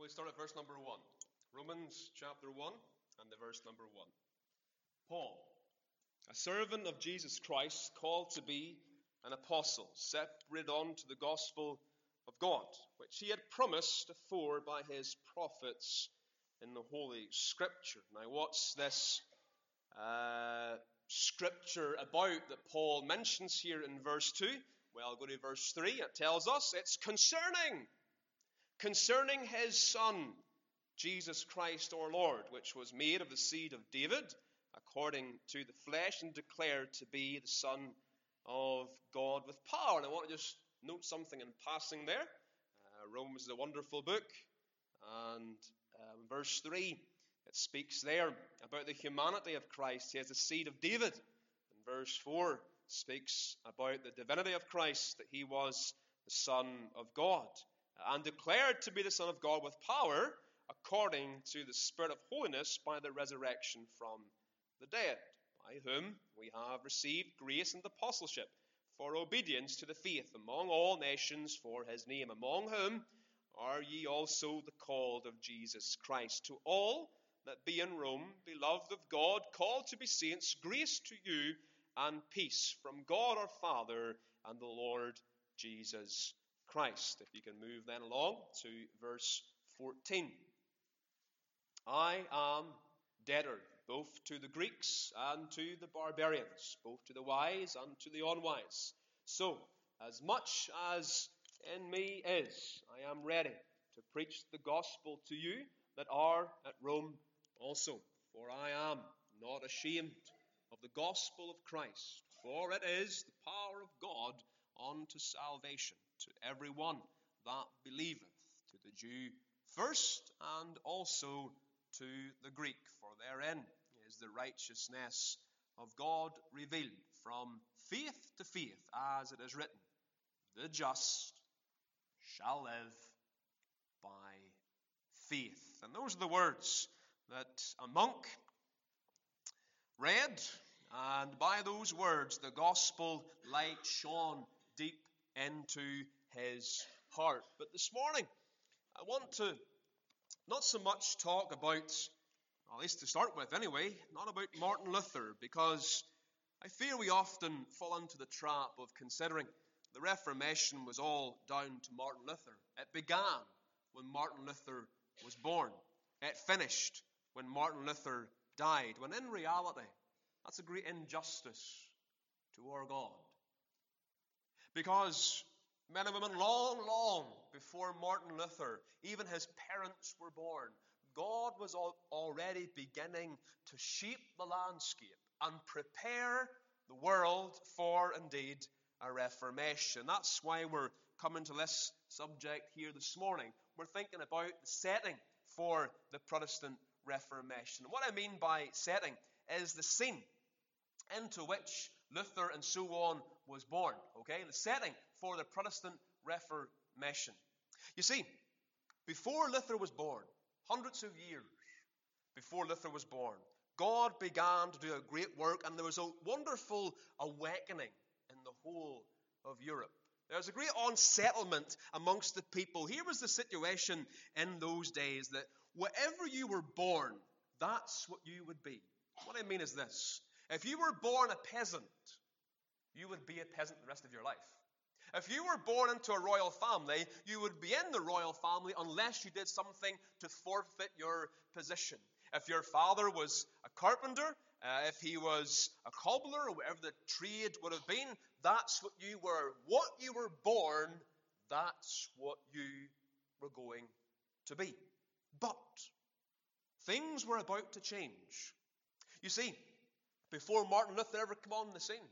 We start at verse number 1. Romans chapter 1 and the verse number 1. Paul, a servant of Jesus Christ, called to be an apostle, separated unto the gospel of God, which he had promised afore by his prophets in the Holy Scripture. Now, what's this Scripture about that Paul mentions here in verse 2? Well, go to verse 3. It tells us it's concerning his Son, Jesus Christ our Lord, which was made of the seed of David, according to the flesh, and declared to be the Son of God with power. And I want to just note something in passing there. Romans is a wonderful book, and verse 3, it speaks there about the humanity of Christ. He has the seed of David. And verse 4 speaks about the divinity of Christ, that he was the Son of God, and declared to be the Son of God with power, according to the Spirit of holiness, by the resurrection from the dead, by whom we have received grace and apostleship for obedience to the faith among all nations for his name, among whom are ye also the called of Jesus Christ. To all that be in Rome, beloved of God, called to be saints, grace to you and peace from God our Father and the Lord Jesus Christ. If you can move then along to verse 14. I am debtor both to the Greeks and to the barbarians, both to the wise and to the unwise. So, as much as in me is, I am ready to preach the gospel to you that are at Rome also. For I am not ashamed of the gospel of Christ, for it is the power of God unto salvation to every one that believeth, to the Jew first, and also to the Greek. For therein is the righteousness of God revealed from faith to faith, as it is written, the just shall live by faith. And those are the words that a monk read, and by those words the gospel light shone deep into his heart. But this morning I want to not so much talk about, at least to start with anyway, not about Martin Luther, because I fear we often fall into the trap of considering the Reformation was all down to Martin Luther. It began when Martin Luther was born. It finished when Martin Luther died, when in reality that's a great injustice to our God. Because men and women long before Martin Luther, even his parents were born, God was already beginning to shape the landscape and prepare the world for, indeed, a reformation. That's why we're coming to this subject here this morning. We're thinking about the setting for the Protestant Reformation. And what I mean by setting is the scene into which Luther and so on was born. Okay, the setting for the Protestant Reformation. You see, before Luther was born, hundreds of years before Luther was born, God began to do a great work, and there was a wonderful awakening in the whole of Europe. There was a great unsettlement amongst the people. Here was the situation in those days, that wherever you were born, that's what you would be. What I mean is this. If you were born a peasant, you would be a peasant the rest of your life. If you were born into a royal family, you would be in the royal family unless you did something to forfeit your position. If your father was a carpenter, if he was a cobbler, or whatever the trade would have been, that's what you were. What you were born, that's what you were going to be. But things were about to change. You see, before Martin Luther ever came on the scene,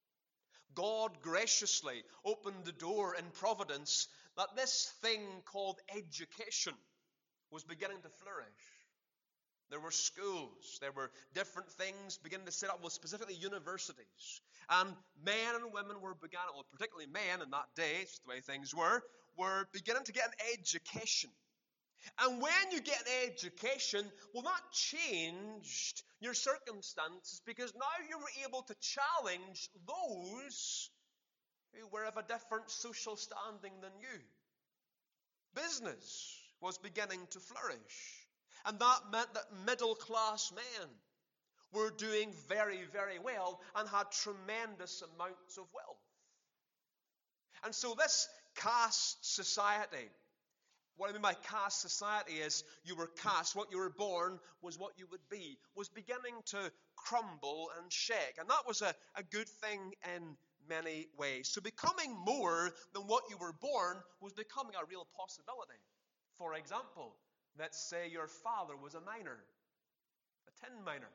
God graciously opened the door in providence that this thing called education was beginning to flourish. There were schools, there were different things beginning to set up, well, specifically universities. And men and women were beginning, well, particularly men in that day, it's just the way things were beginning to get an education. And when you get an education, well, that changed your circumstances, because now you were able to challenge those who were of a different social standing than you. Business was beginning to flourish. And that meant that middle-class men were doing very, very well and had tremendous amounts of wealth. And so this caste society, what I mean by caste society is you were cast, what you were born was what you would be, was beginning to crumble and shake. And that was a good thing in many ways. So becoming more than what you were born was becoming a real possibility. For example, let's say your father was a miner, a tin miner.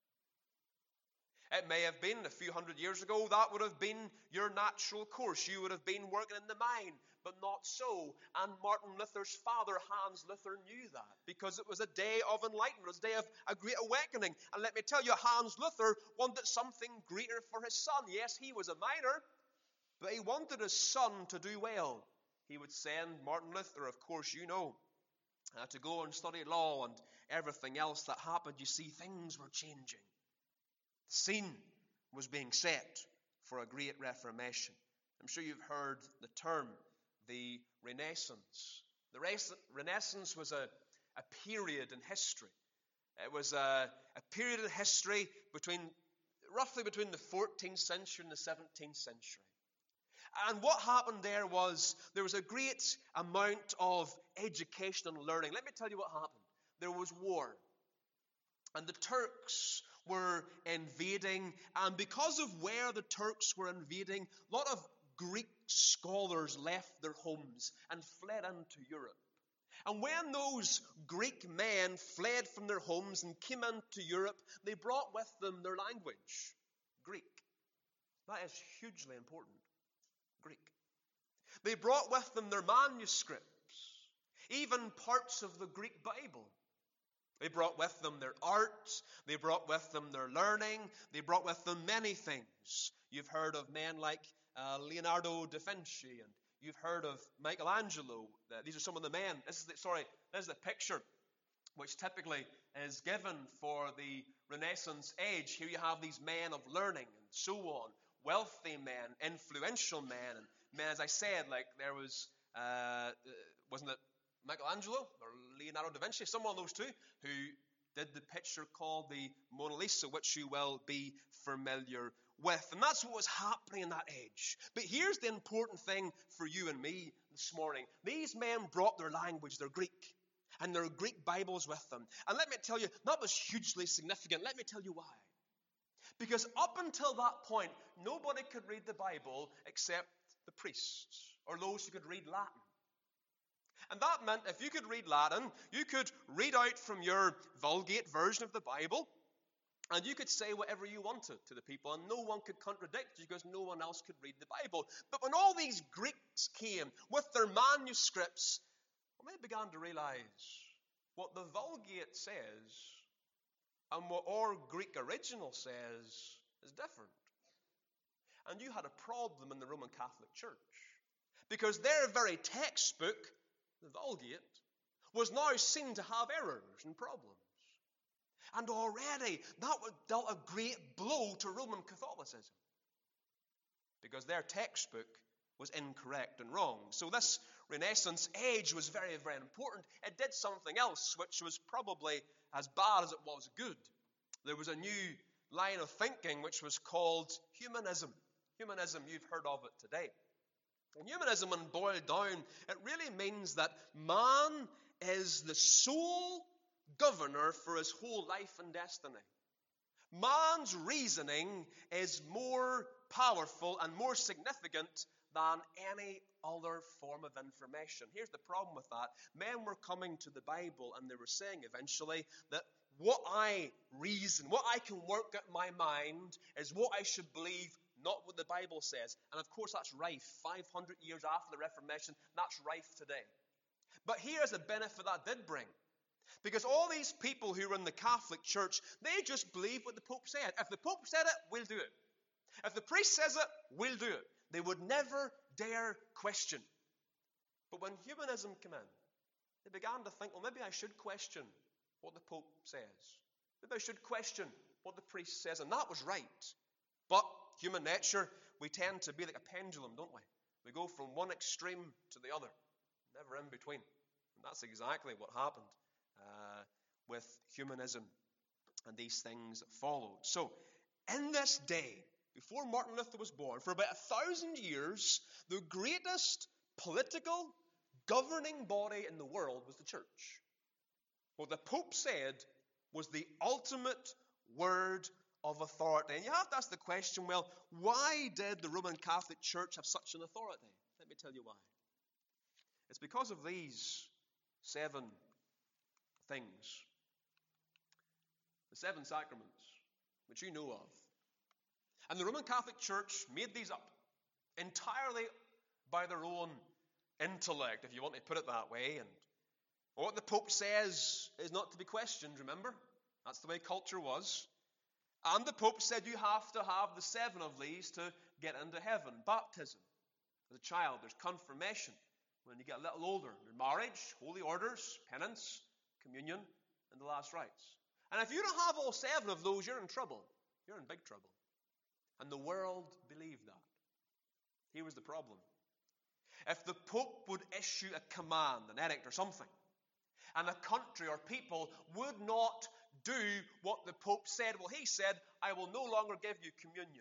It may have been a few hundred years ago, that would have been your natural course. You would have been working in the mine, but not so. And Martin Luther's father, Hans Luther, knew that because it was a day of enlightenment, it was a day of a great awakening. And let me tell you, Hans Luther wanted something greater for his son. Yes, he was a miner, but he wanted his son to do well. He would send Martin Luther, of course, you know, to go and study law and everything else that happened. You see, things were changing. The scene was being set for a great reformation. I'm sure you've heard the term, the Renaissance. The Renaissance was a period in history. It was a period in history roughly between the 14th century and the 17th century. And what happened there was a great amount of education and learning. Let me tell you what happened. There was war. And the Turks were invading, and because of where the Turks were invading, a lot of Greek scholars left their homes and fled into Europe. And when those Greek men fled from their homes and came into Europe, they brought with them their language, Greek. That is hugely important, Greek. They brought with them their manuscripts, even parts of the Greek Bible. They brought with them their art, they brought with them their learning, they brought with them many things. You've heard of men like Leonardo da Vinci, and you've heard of Michelangelo. These are some of the men. This is the picture which typically is given for the Renaissance age. Here you have these men of learning and so on, wealthy men, influential men, and men, as I said, like there was, wasn't it Michelangelo or Leonardo da Vinci, someone of those two, who did the picture called the Mona Lisa, which you will be familiar with. And that's what was happening in that age. But here's the important thing for you and me this morning. These men brought their language, their Greek, and their Greek Bibles with them. And let me tell you, that was hugely significant. Let me tell you why. Because up until that point, nobody could read the Bible except the priests or those who could read Latin. And that meant if you could read Latin, you could read out from your Vulgate version of the Bible, and you could say whatever you wanted to the people, and no one could contradict you because no one else could read the Bible. But when all these Greeks came with their manuscripts, well, they began to realize what the Vulgate says and what our Greek original says is different. And you had a problem in the Roman Catholic Church because their very textbook, the Vulgate, was now seen to have errors and problems. And already that dealt a great blow to Roman Catholicism because their textbook was incorrect and wrong. So this Renaissance age was very, very important. It did something else which was probably as bad as it was good. There was a new line of thinking which was called humanism. Humanism, you've heard of it today. And humanism, when boiled down, it really means that man is the sole governor for his whole life and destiny. Man's reasoning is more powerful and more significant than any other form of information. Here's the problem with that. Men were coming to the Bible and they were saying eventually that what I reason, what I can work out in my mind is what I should believe, not what the Bible says. And of course that's rife. 500 years after the Reformation, that's rife today. But here's a benefit that did bring. Because all these people who were in the Catholic Church, they just believed what the Pope said. If the Pope said it, we'll do it. If the priest says it, we'll do it. They would never dare question. But when humanism came in, they began to think, well, maybe I should question what the Pope says. Maybe I should question what the priest says. And that was right. But human nature, we tend to be like a pendulum, don't we? We go from one extreme to the other, never in between. And that's exactly what happened with humanism and these things that followed. So, in this day, before Martin Luther was born, for about 1,000 years, the greatest political governing body in the world was the church. What the Pope said was the ultimate word of authority. And you have to ask the question, well, why did the Roman Catholic Church have such an authority? Let me tell you why. It's because of these 7 things. The 7 sacraments, which you know of. And the Roman Catholic Church made these up entirely by their own intellect, if you want to put it that way. And what the Pope says is not to be questioned, remember? That's the way culture was. And the Pope said you have to have the 7 of these to get into heaven. Baptism as a child, there's confirmation when you get a little older. There's marriage, holy orders, penance, communion, and the last rites. And if you don't have all 7 of those, you're in trouble. You're in big trouble. And the world believed that. Here was the problem. If the Pope would issue a command, an edict or something, and a country or people would not do what the Pope said, well, he said, I will no longer give you communion.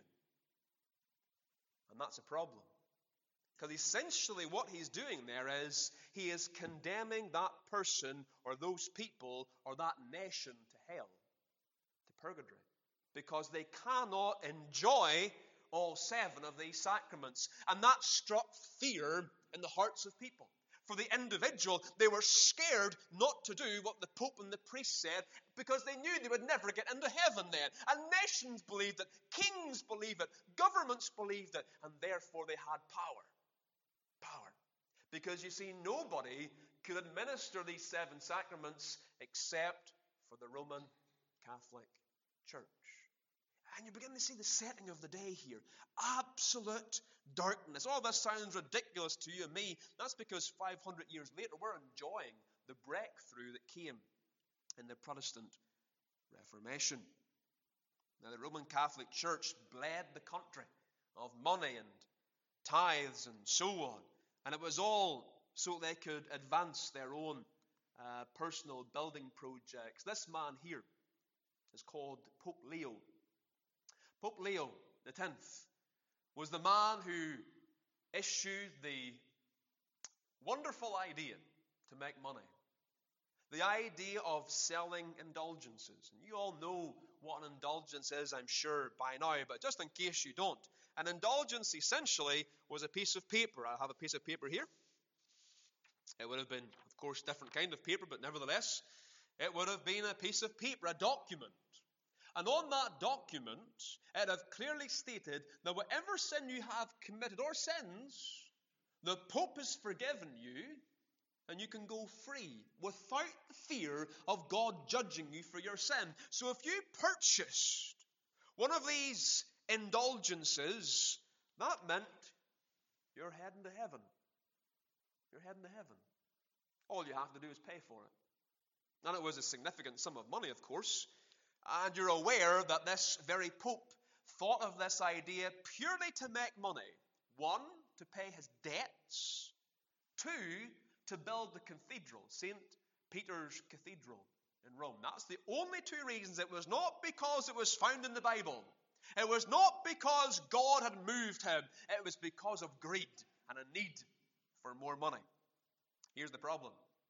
And that's a problem. Because essentially what he's doing there is he is condemning that person or those people or that nation to hell, to purgatory. Because they cannot enjoy all 7 of these sacraments. And that struck fear in the hearts of people. For the individual, they were scared not to do what the Pope and the priest said because they knew they would never get into heaven then. And nations believed it, kings believed it, governments believed it, and therefore they had power. Power. Because you see, nobody could administer these 7 sacraments except for the Roman Catholic Church. And you begin to see the setting of the day here. Absolute darkness. All this sounds ridiculous to you and me. That's because 500 years later, we're enjoying the breakthrough that came in the Protestant Reformation. Now, the Roman Catholic Church bled the country of money and tithes and so on. And it was all so they could advance their own personal building projects. This man here is called Pope Leo. Pope Leo X was the man who issued the wonderful idea to make money. The idea of selling indulgences. And you all know what an indulgence is, I'm sure, by now, but just in case you don't. An indulgence essentially was a piece of paper. I have a piece of paper here. It would have been, of course, different kind of paper, but nevertheless, it would have been a piece of paper, a document. And on that document, it had clearly stated that whatever sin you have committed or sins, the Pope has forgiven you, and you can go free without the fear of God judging you for your sin. So if you purchased one of these indulgences, that meant you're heading to heaven. You're heading to heaven. All you have to do is pay for it. And it was a significant sum of money, of course. And you're aware that this very Pope thought of this idea purely to make money. 1, to pay his debts. 2, to build the cathedral, St. Peter's Cathedral in Rome. That's the only 2 reasons. It was not because it was found in the Bible. It was not because God had moved him. It was because of greed and a need for more money. Here's the problem.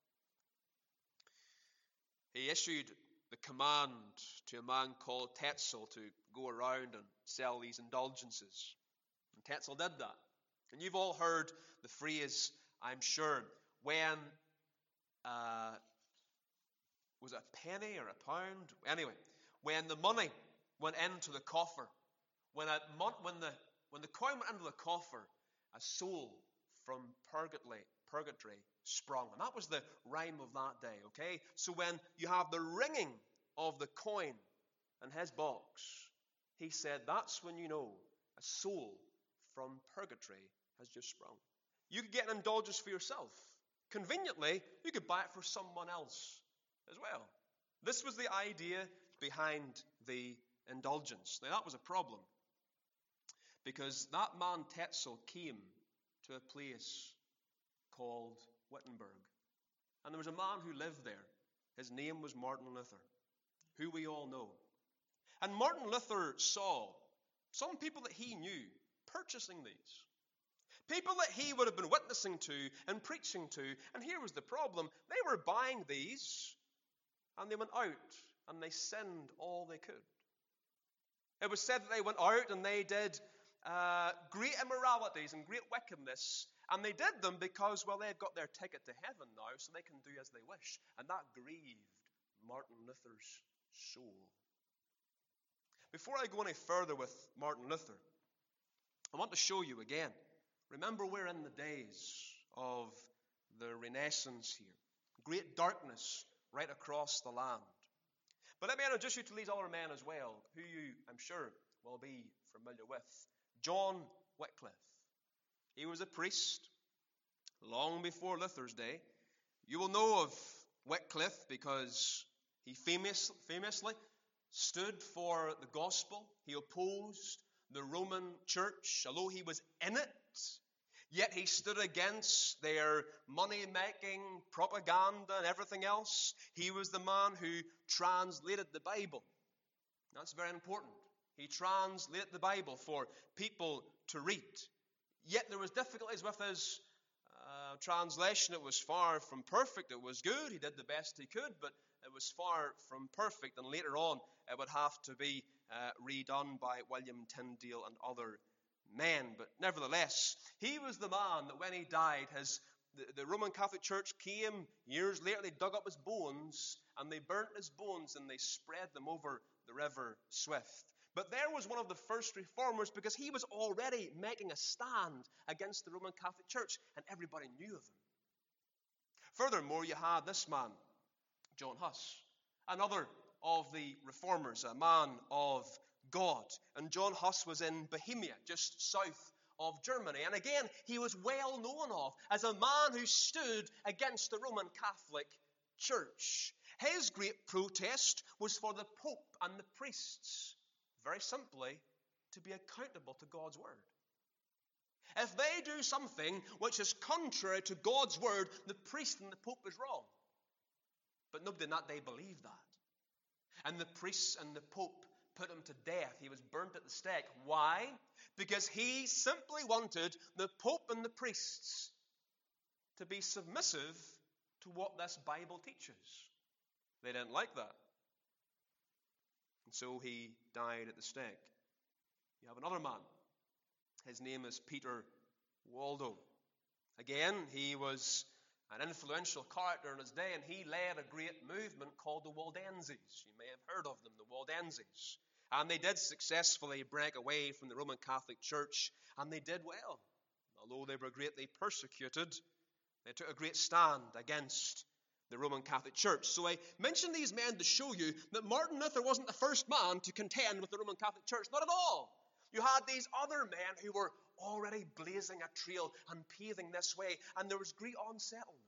He issued the command to a man called Tetzel to go around and sell these indulgences. And Tetzel did that. And you've all heard the phrase, I'm sure, when, was it a penny or a pound? Anyway, when the money went into the coffer, when the coin went into the coffer, a soul from purgatory sprung. And that was the rhyme of that day, okay? So when you have the ringing of the coin in his box, he said, that's when you know a soul from purgatory has just sprung. You could get an indulgence for yourself. Conveniently, you could buy it for someone else as well. This was the idea behind the indulgence. Now, that was a problem, because that man Tetzel came to a place called Wittenberg. And there was a man who lived there. His name was Martin Luther, who we all know. And Martin Luther saw some people that he knew purchasing these. People that he would have been witnessing to and preaching to. And here was the problem. They were buying these, and they went out, and they sinned all they could. It was said that they went out and they did great immoralities and great wickedness. And they did them because, well, they had got their ticket to heaven now, so they can do as they wish. And that grieved Martin Luther's soul. Before I go any further with Martin Luther, I want to show you again. Remember, we're in the days of the Renaissance here. Great darkness right across the land. But let me introduce you to these other men as well, who you, I'm sure, will be familiar with. John Wycliffe. He was a priest long before Luther's day. You will know of Wycliffe because he famously stood for the gospel. He opposed the Roman church, although he was in it. Yet he stood against their money-making propaganda and everything else. He was the man who translated the Bible. That's very important. He translated the Bible for people to read. Yet there was difficulties with his translation. It was far from perfect. It was good. He did the best he could, but it was far from perfect. And later on, it would have to be redone by William Tyndale and other men. But nevertheless, he was the man that when he died, the Roman Catholic Church came years later. They dug up his bones and they burnt his bones and they spread them over the river Swift. But there was one of the first reformers because he was already making a stand against the Roman Catholic Church and everybody knew of him. Furthermore, you had this man, John Huss, another of the reformers, a man of God. And John Huss was in Bohemia, just south of Germany. And again, he was well known of as a man who stood against the Roman Catholic Church. His great protest was for the Pope and the priests, very simply, to be accountable to God's word. If they do something which is contrary to God's word, the priest and the Pope is wrong. But nobody in that day believed that. And the priests and the Pope put him to death. He was burnt at the stake. Why? Because he simply wanted the Pope and the priests to be submissive to what this Bible teaches. They didn't like that. And so he died at the stake. You have another man. His name is Peter Waldo. Again, he was an influential character in his day, and he led a great movement called the Waldenses. You may have heard of them, the Waldenses. And they did successfully break away from the Roman Catholic Church, and they did well. Although they were greatly persecuted, they took a great stand against the Roman Catholic Church. So I mention these men to show you that Martin Luther wasn't the first man to contend with the Roman Catholic Church. Not at all. You had these other men who were already blazing a trail and paving this way, and there was great unsettlement.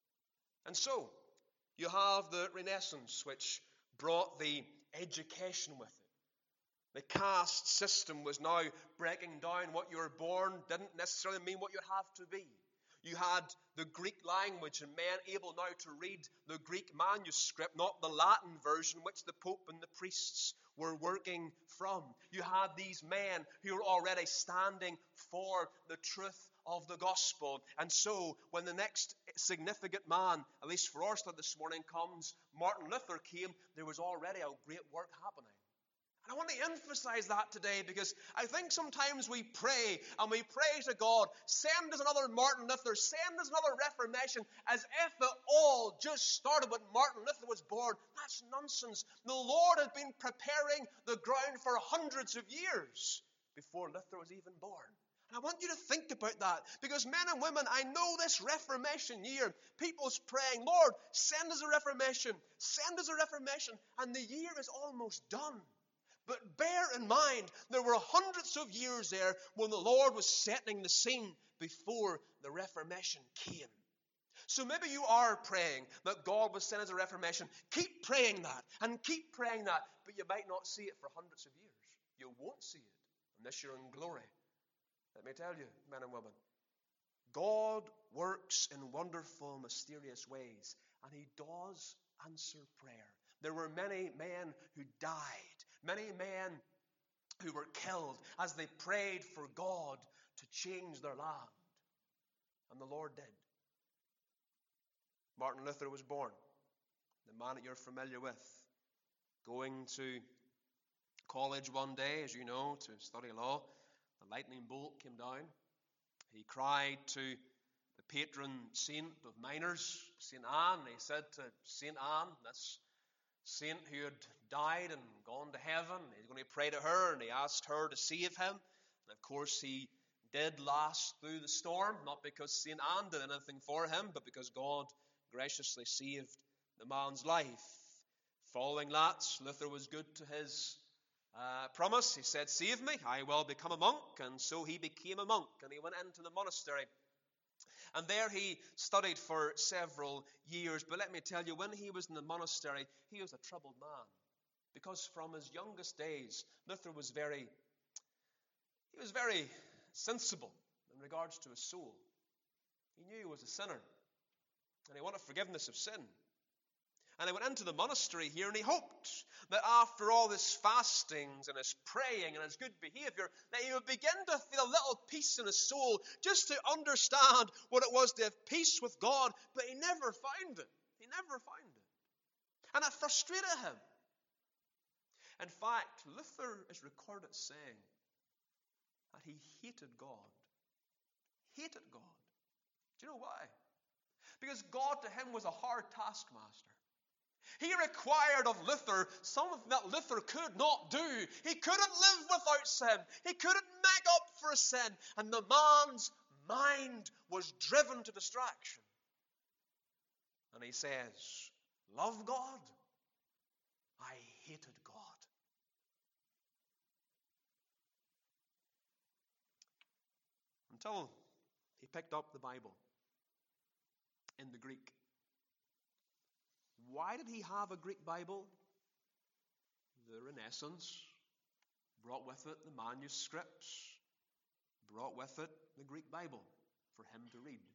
And so, you have the Renaissance, which brought the education with it. The caste system was now breaking down. What you were born didn't necessarily mean what you have to be. You had the Greek language and men able now to read the Greek manuscript, not the Latin version which the Pope and the priests were working from. You had these men who were already standing for the truth of the gospel. And so when the next significant man, at least for our study this morning, comes, Martin Luther came, there was already a great work happening. And I want to emphasize that today because I think sometimes we pray and we pray to God, send us another Martin Luther, send us another Reformation, as if it all just started when Martin Luther was born. That's nonsense. The Lord had been preparing the ground for hundreds of years before Luther was even born. And I want you to think about that because men and women, I know this Reformation year, people's praying, Lord, send us a Reformation, send us a Reformation, and the year is almost done. But bear in mind, there were hundreds of years there when the Lord was setting the scene before the Reformation came. So maybe you are praying that God will send us a Reformation. Keep praying that and keep praying that, but you might not see it for hundreds of years. You won't see it unless you're in glory. Let me tell you, men and women, God works in wonderful, mysterious ways, and he does answer prayer. There were many men who died, many men who were killed as they prayed for God to change their land. And the Lord did. Martin Luther was born, the man that you're familiar with, going to college one day, as you know, to study law. The lightning bolt came down. He cried to the patron saint of miners, St. Anne. He said to St. Anne, this saint who had died and gone to heaven, he's going to pray to her, and he asked her to save him. And of course he did last through the storm, not because St. Anne did anything for him, but because God graciously saved the man's life. Following that, Luther was good to his promise. He said, "Save me, I will become a monk." And so he became a monk, and he went into the monastery. And there he studied for several years. But let me tell you, when he was in the monastery, he was a troubled man. Because from his youngest days, Luther was very sensible in regards to his soul. He knew he was a sinner, and he wanted forgiveness of sin. And he went into the monastery here, and he hoped that after all his fastings and his praying and his good behavior, that he would begin to feel a little peace in his soul, just to understand what it was to have peace with God. But he never found it. He never found it. And it frustrated him. In fact, Luther is recorded saying that he hated God. Hated God. Do you know why? Because God to him was a hard taskmaster. He required of Luther something that Luther could not do. He couldn't live without sin. He couldn't make up for a sin. And the man's mind was driven to distraction. And he says, "Love God? I hated God." Until he picked up the Bible in the Greek. Why did he have a Greek Bible? The Renaissance brought with it the manuscripts, brought with it the Greek Bible for him to read.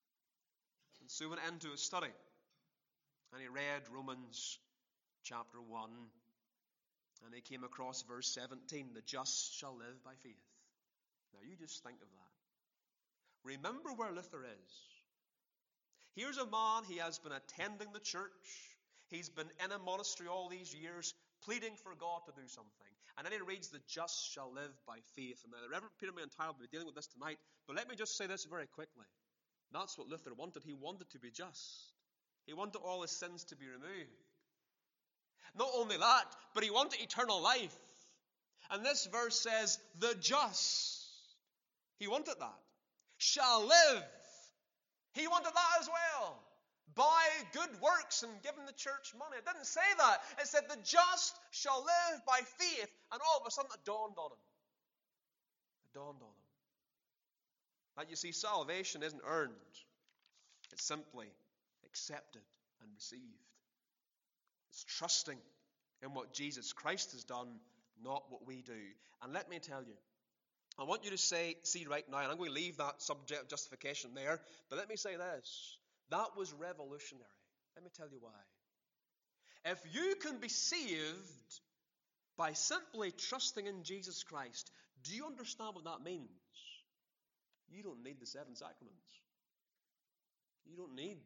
And so he went into his study, and he read Romans chapter 1, and he came across verse 17, "The just shall live by faith." Now you just think of that. Remember where Luther is. Here's a man, he has been attending the church. He's been in a monastery all these years, pleading for God to do something. And then he reads, "The just shall live by faith." And now the Reverend Peter Maynard will be dealing with this tonight. But let me just say this very quickly. That's what Luther wanted. He wanted to be just. He wanted all his sins to be removed. Not only that, but he wanted eternal life. And this verse says, "The just." He wanted that. "Shall live." He wanted that as well. By good works and giving the church money. It didn't say that. It said the just shall live by faith. And all of a sudden it dawned on him. It dawned on him. That you see, salvation isn't earned. It's simply accepted and received. It's trusting in what Jesus Christ has done, not what we do. And let me tell you, I want you to see right now, and I'm going to leave that subject of justification there, but let me say this. That was revolutionary. Let me tell you why. If you can be saved by simply trusting in Jesus Christ, do you understand what that means? You don't need the 7 sacraments. You don't need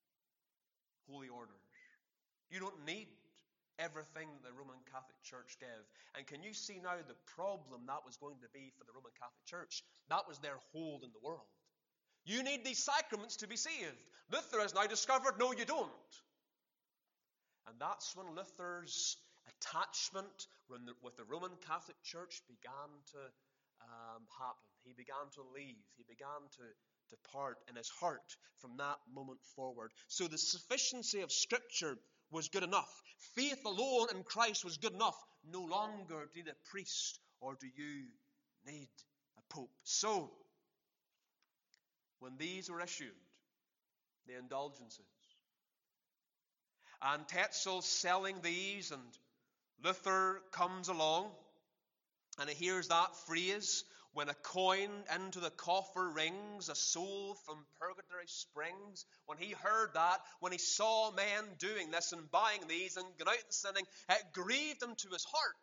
holy orders. You don't need everything that the Roman Catholic Church gave. And can you see now the problem that was going to be for the Roman Catholic Church? That was their hold in the world. You need these sacraments to be saved. Luther has now discovered, no, you don't. And that's when Luther's attachment with the Roman Catholic Church began to happen. He began to leave. He began to depart in his heart from that moment forward. So the sufficiency of Scripture was good enough. Faith alone in Christ was good enough. No longer do you need a priest or do you need a pope. So, when these were issued, the indulgences, and Tetzel's selling these, and Luther comes along, and he hears that phrase, when a coin into the coffer rings, a soul from purgatory springs. When he heard that, when he saw men doing this and buying these and going out and sinning, it grieved him to his heart.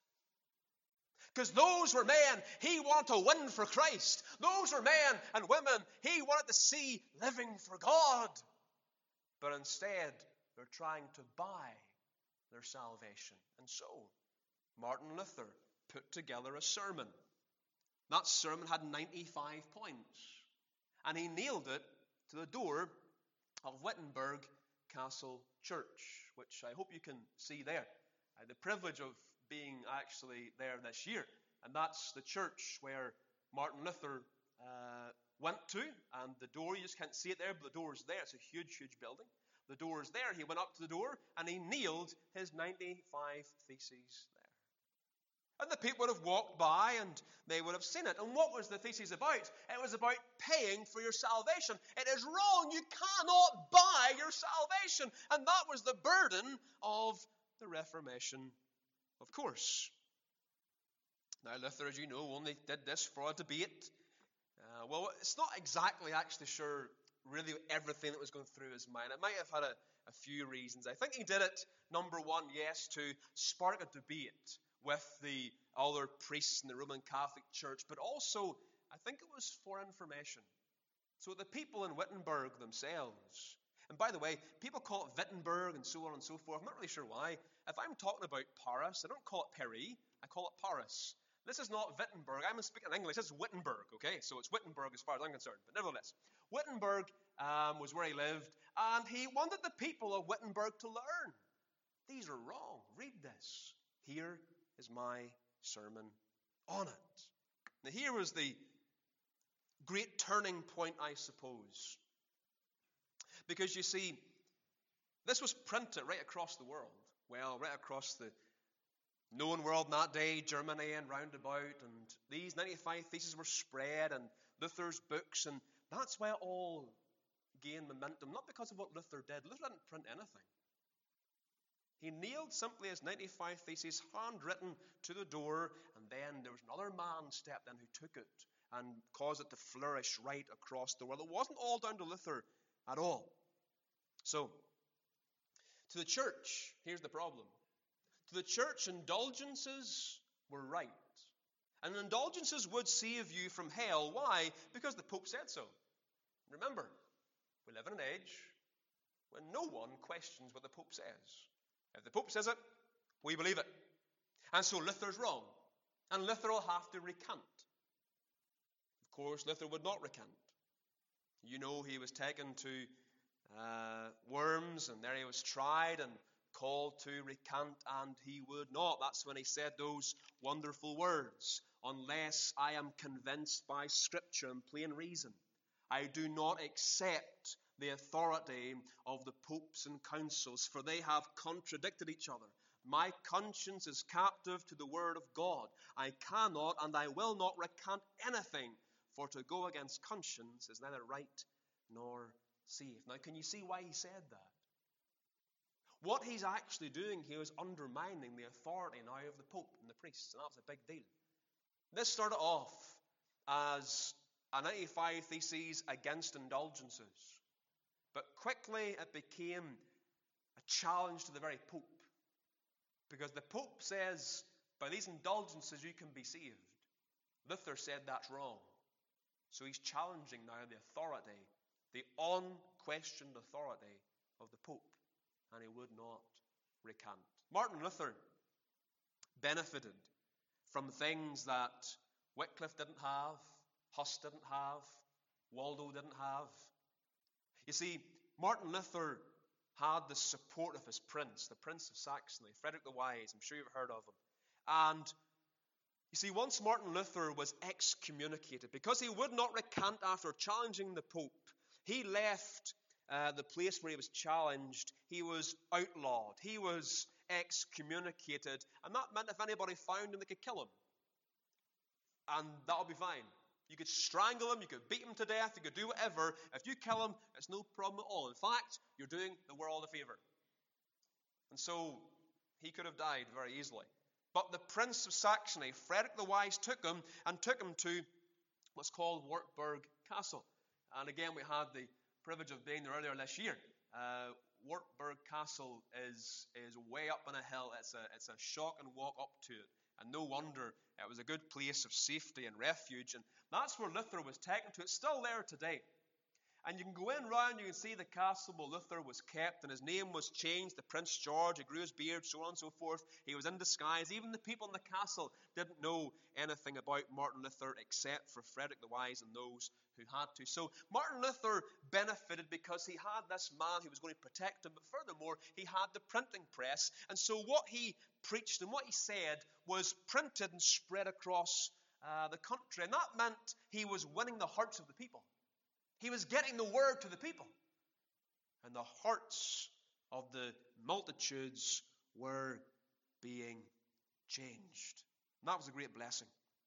Because those were men he wanted to win for Christ. Those were men and women he wanted to see living for God. But instead, they're trying to buy their salvation. And so, Martin Luther put together a sermon. That sermon had 95 points. And he nailed it to the door of Wittenberg Castle Church, which I hope you can see there. I had the privilege of being actually there this year. And that's the church where Martin Luther went to. And the door, you just can't see it there, but the door's there. It's a huge, huge building. The door's there. He went up to the door and he nailed his 95 theses there. And the people would have walked by and they would have seen it. And what was the thesis about? It was about paying for your salvation. It is wrong. You cannot buy your salvation. And that was the burden of the Reformation, of course. Now, Luther, as you know, only did this for a debate. Well, it's not exactly actually sure really everything that was going through his mind. It might have had a few reasons. I think he did it, number one, yes, to spark a debate with the other priests in the Roman Catholic Church, but also, I think it was for information. So the people in Wittenberg themselves, and by the way, people call it Wittenberg and so on and so forth. I'm not really sure why. If I'm talking about Paris, I don't call it Paris, I call it Paris. This is not Wittenberg. I'm speaking English. This is Wittenberg, okay? So it's Wittenberg as far as I'm concerned. But nevertheless, Wittenberg was where he lived, and he wanted the people of Wittenberg to learn. These are wrong. Read this. Here is my sermon on it. Now, here was the great turning point, I suppose. Because you see, this was printed right across the world. Well, right across the known world in that day, Germany and round about, and these 95 theses were spread, and Luther's books, and that's why it all gained momentum, not because of what Luther did. Luther didn't print anything. He nailed simply his 95 theses, handwritten, to the door, and then there was another man stepped in who took it and caused it to flourish right across the world. It wasn't all down to Luther at all. So, to the church, here's the problem. To the church, indulgences were right. And indulgences would save you from hell. Why? Because the Pope said so. Remember, we live in an age when no one questions what the Pope says. If the Pope says it, we believe it. And so Luther's wrong. And Luther will have to recant. Of course, Luther would not recant. You know, he was taken to Worms, and there he was tried and called to recant, and he would not. That's when he said those wonderful words, unless I am convinced by Scripture and plain reason, I do not accept the authority of the popes and councils, for they have contradicted each other. My conscience is captive to the word of God. I cannot and I will not recant anything, for to go against conscience is neither right nor safe. Now, can you see why he said that? What he's actually doing here is undermining the authority now of the Pope and the priests, and that was a big deal. This started off as a 95 theses against indulgences, but quickly it became a challenge to the very Pope, because the Pope says, by these indulgences you can be saved. Luther said that's wrong. So he's challenging now the authority, the unquestioned authority of the Pope, and he would not recant. Martin Luther benefited from things that Wycliffe didn't have, Huss didn't have, Waldo didn't have. You see, Martin Luther had the support of his prince, the Prince of Saxony, Frederick the Wise. I'm sure you've heard of him. And you see, once Martin Luther was excommunicated, because he would not recant after challenging the Pope, he left the place where he was challenged. He was outlawed. He was excommunicated. And that meant if anybody found him, they could kill him. And that would be fine. You could strangle him, you could beat him to death, you could do whatever. If you kill him, it's no problem at all. In fact, you're doing the world a favor. And so, he could have died very easily. But the Prince of Saxony, Frederick the Wise, took him to what's called Wartburg Castle. And again, we had the privilege of being there earlier this year. Wartburg Castle is way up on a hill. It's a shock and walk up to it. And no wonder it was a good place of safety and refuge. And that's where Luther was taken to. It's still there today. And you can go in round, you can see the castle where Luther was kept, and his name was changed to Prince George. He grew his beard, so on and so forth. He was in disguise. Even the people in the castle didn't know anything about Martin Luther except for Frederick the Wise and those who had to. So Martin Luther benefited because he had this man who was going to protect him, but furthermore, he had the printing press. And so what he preached and what he said was printed and spread across the country. And that meant he was winning the hearts of the people. He was getting the word to the people. And the hearts of the multitudes were being changed. And that was a great blessing.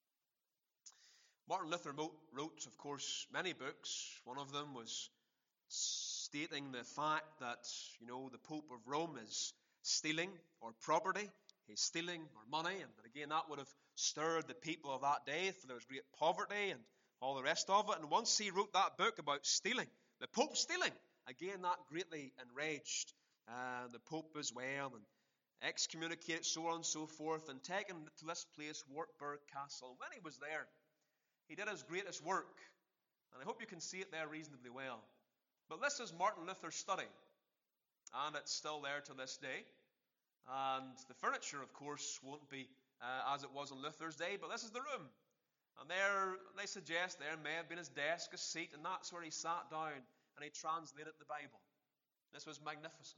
Martin Luther wrote, of course, many books. One of them was stating the fact that, the Pope of Rome is stealing our property. He's stealing our money. And again, that would have stirred the people of that day, for there was great poverty and all the rest of it. And once he wrote that book about stealing, the Pope stealing, again that greatly enraged the Pope as well, and excommunicated, so on and so forth, and taken to this place, Wartburg Castle. When he was there, he did his greatest work, and I hope you can see it there reasonably well. But this is Martin Luther's study, and it's still there to this day. And the furniture, of course, won't be as it was on Luther's day, but this is the room. And there, they suggest there may have been his desk, his seat, and that's where he sat down and he translated the Bible. This was magnificent.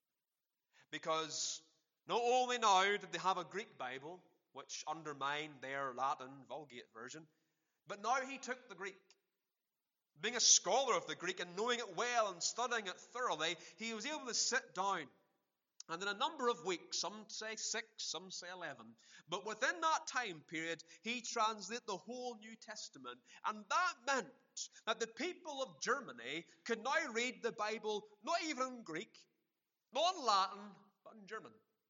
Because not only now did they have a Greek Bible, which undermined their Latin Vulgate version, but now he took the Greek. Being a scholar of the Greek and knowing it well and studying it thoroughly, he was able to sit down. And in a number of weeks, some say 6, some say 11, but within that time period, he translated the whole New Testament. And that meant that the people of Germany could now read the Bible, not even in Greek, not in Latin, but in German.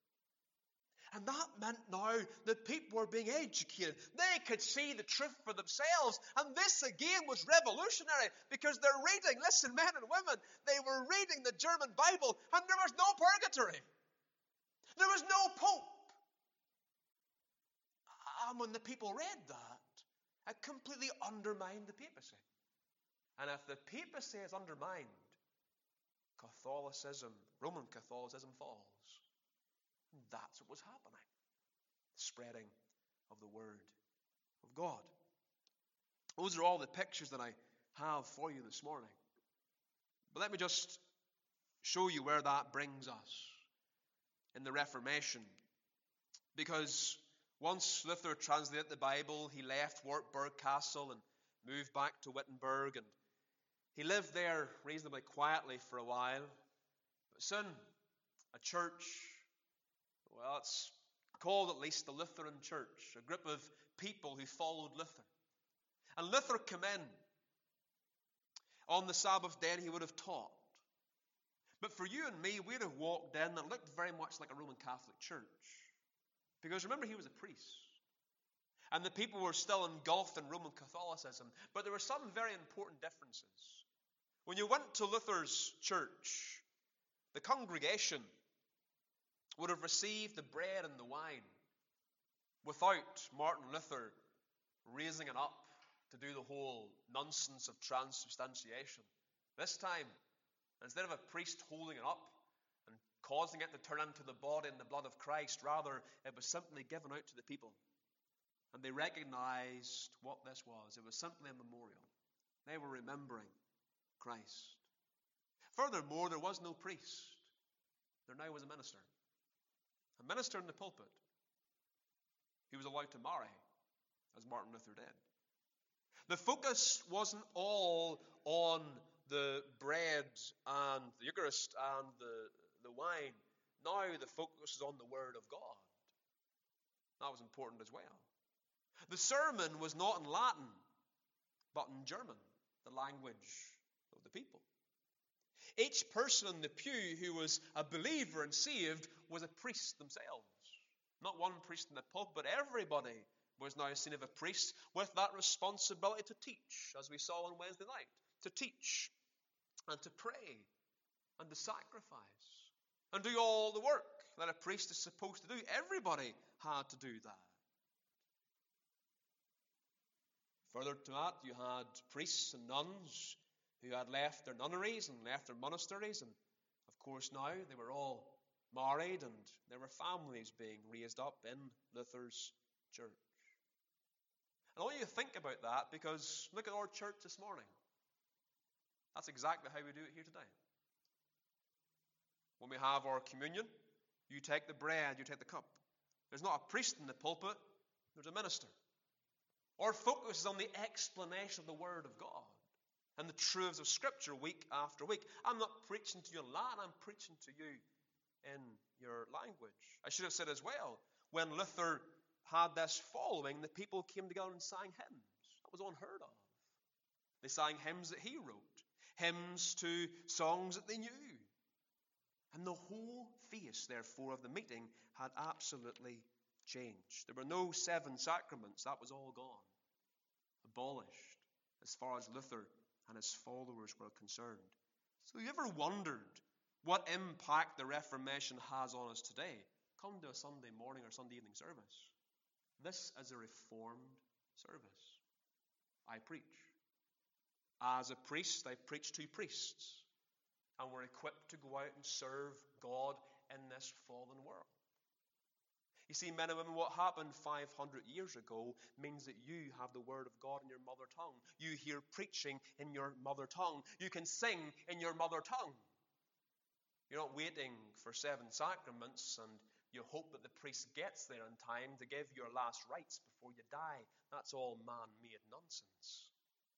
And that meant now that people were being educated. They could see the truth for themselves. And this again was revolutionary, because they're reading, listen, men and women, they were reading the German Bible, and there was no purgatory. There was no Pope. And when the people read that, it completely undermined the papacy. And if the papacy is undermined, Catholicism, Roman Catholicism falls. And that's what was happening. The spreading of the Word of God. Those are all the pictures that I have for you this morning. But let me just show you where that brings us in the Reformation. Because once Luther translated the Bible, he left Wartburg Castle and moved back to Wittenberg, and he lived there reasonably quietly for a while. But soon, a church, well, it's called at least the Lutheran Church, a group of people who followed Luther. And Luther came in. On the Sabbath day, he would have taught. But for you and me, we'd have walked in and it looked very much like a Roman Catholic church. Because remember, he was a priest. And the people were still engulfed in Roman Catholicism. But there were some very important differences. When you went to Luther's church, the congregation would have received the bread and the wine without Martin Luther raising it up to do the whole nonsense of transubstantiation. This time, instead of a priest holding it up and causing it to turn into the body and the blood of Christ, rather it was simply given out to the people. And they recognized what this was. It was simply a memorial. They were remembering Christ. Furthermore, there was no priest. There now was a minister. A minister in the pulpit. He was allowed to marry, as Martin Luther did. The focus wasn't all on the bread and the Eucharist and the wine. Now the focus is on the Word of God. That was important as well. The sermon was not in Latin, but in German, the language of the people. Each person in the pew who was a believer and saved was a priest themselves. Not one priest in the pulpit, but everybody was now seen of a priest with that responsibility to teach, as we saw on Wednesday night, to teach and to pray and to sacrifice and do all the work that a priest is supposed to do. Everybody had to do that. Further to that, you had priests and nuns who had left their nunneries and left their monasteries, and of course now they were all married and there were families being raised up in Luther's church. And I want you to think about that, because look at our church this morning. That's exactly how we do it here today. When we have our communion, you take the bread, you take the cup. There's not a priest in the pulpit, there's a minister. Our focus is on the explanation of the Word of God and the truths of Scripture week after week. I'm not preaching to you in Latin, I'm preaching to you in your language. I should have said as well, when Luther had this following, the people came together and sang hymns. That was unheard of. They sang hymns that he wrote, hymns to songs that they knew. And the whole face, therefore, of the meeting had absolutely changed. There were no 7 sacraments. That was all gone. Abolished, as far as Luther and his followers were concerned. So you ever wondered what impact the Reformation has on us today? Come to a Sunday morning or Sunday evening service. This is a Reformed service. I preach. As a priest, I preach to priests. And we're equipped to go out and serve God in this fallen world. You see, men and women, what happened 500 years ago means that you have the Word of God in your mother tongue. You hear preaching in your mother tongue. You can sing in your mother tongue. You're not waiting for 7 sacraments and you hope that the priest gets there in time to give your last rites before you die. That's all man-made nonsense.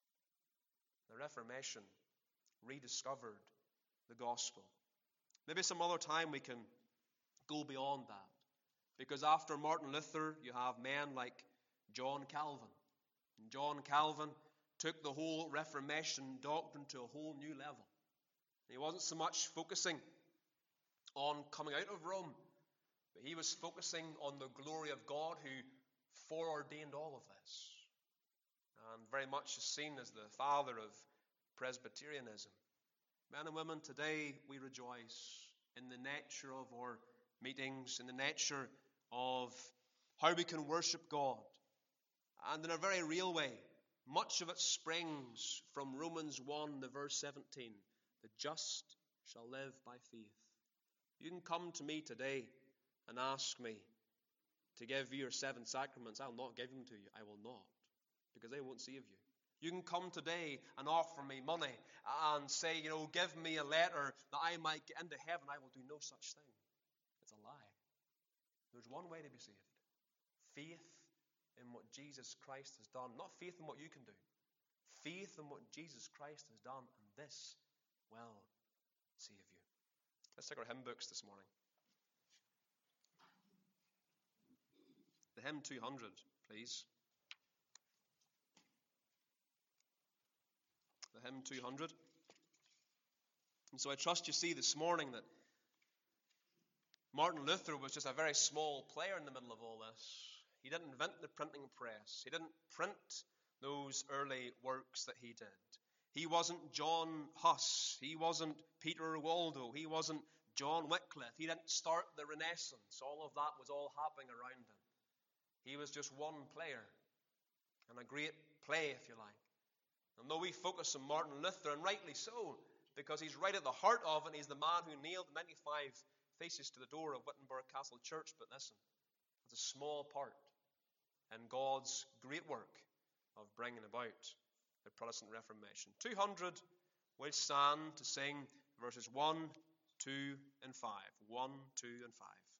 The Reformation rediscovered the gospel. Maybe some other time we can go beyond that. Because after Martin Luther, you have men like John Calvin. And John Calvin took the whole Reformation doctrine to a whole new level. He wasn't so much focusing on coming out of Rome, but he was focusing on the glory of God who foreordained all of this. And very much is seen as the father of Presbyterianism. Men and women, today we rejoice in the nature of our meetings, in the nature of how we can worship God. And in a very real way, much of it springs from Romans 1, the verse 17. The just shall live by faith. You can come to me today and ask me to give you your 7 sacraments. I'll not give them to you. I will not, because they won't save you. You can come today and offer me money and say, give me a letter that I might get into heaven. I will do no such thing. It's a lie. There's one way to be saved. Faith in what Jesus Christ has done. Not faith in what you can do. Faith in what Jesus Christ has done. And this will save you. Let's take our hymn books this morning. The hymn 200, please. The hymn 200. And so I trust you see this morning that Martin Luther was just a very small player in the middle of all this. He didn't invent the printing press. He didn't print those early works that he did. He wasn't John Huss. He wasn't Peter Waldo. He wasn't John Wycliffe. He didn't start the Renaissance. All of that was all happening around him. He was just one player, and a great play, if you like. And though we focus on Martin Luther, and rightly so, because he's right at the heart of it, he's the man who nailed 95 theses to the door of Wittenberg Castle Church. But listen, it's a small part in God's great work of bringing about the Protestant Reformation. 200, we'll stand to sing verses 1, 2, and 5. 1, 2, and 5.